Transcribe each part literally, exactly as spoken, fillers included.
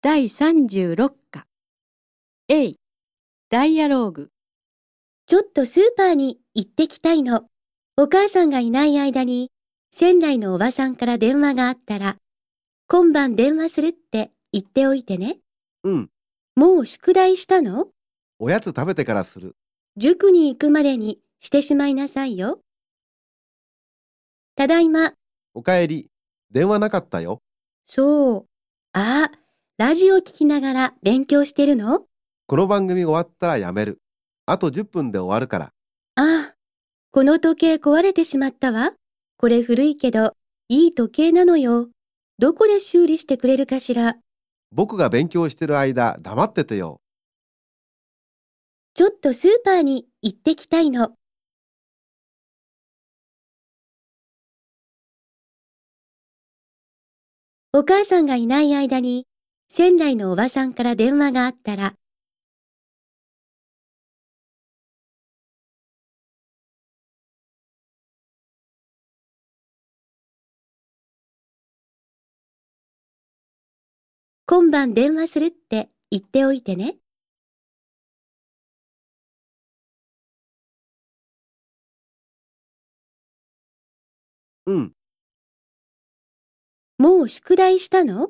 だいさんじゅうろっか。A、ダイアローグ。 ちょっとスーパーに行ってきたいの。お母さんがいない間に、仙台のおばさんから電話があったら、今晩電話するって言っておいてね。 うん。 もう宿題したの？ おやつ食べてからする。 塾に行くまでにしてしまいなさいよ。ただいま。 おかえり。電話なかったよ。 そう。ああ、ラジオ聞きながら勉強してるの？ この番組終わったらやめる。あとじゅっぷんで終わるから。 ああ、この時計壊れてしまったわ。これ古いけど、いい時計なのよ。どこで修理してくれるかしら。 僕が勉強してる間、黙っててよ。 ちょっとスーパーに行ってきたいの。お母さんがいない間に、仙台のおばさんから電話があったら、今晩電話するって言っておいてね。 うん。 もう宿題したの？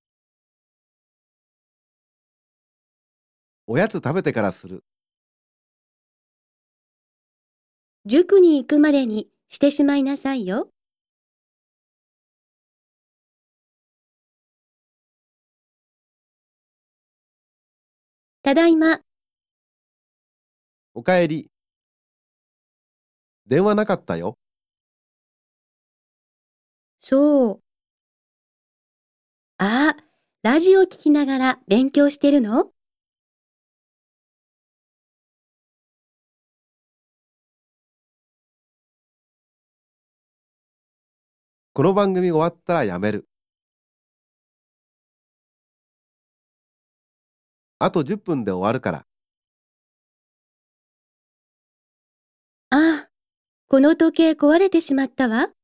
おやつ食べてからする。 塾に行くまでにしてしまいなさいよ。ただいま。 おかえり。電話なかったよ。 そう。ああ、ラジオ聞きながら勉強してるの？ この番組終わったらやめる。あとじゅっぷんで終わるから。 ああ、この時計壊れてしまったわ。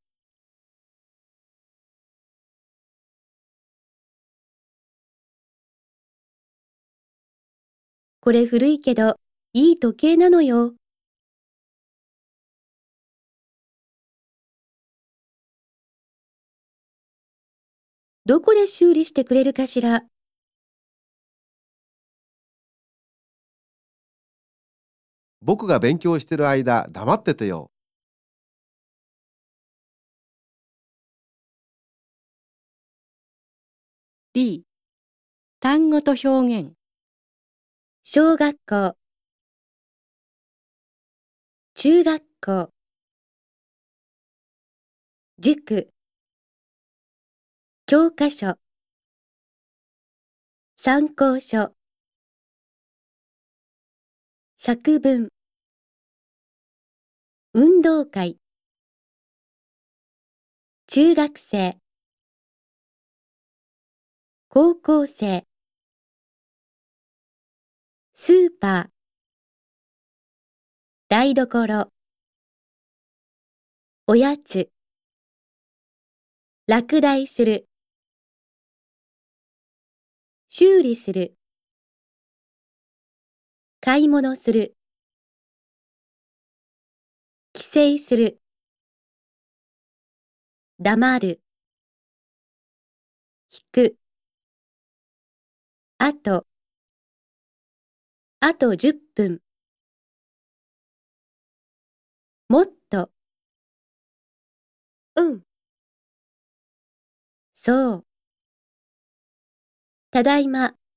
これ古いけど、いい時計なのよ。どこで修理してくれるかしら。 僕が勉強してる間、黙っててよ。 D、単語と表現。 小学校、中学校、塾、教科書、参考書、作文、運動会、中学生、高校生、スーパー、台所、おやつ、落第する、修理する、買い物する、帰省する、黙る、引く、あと、あとじゅっぷん、もっと、うん、そう、ただいま。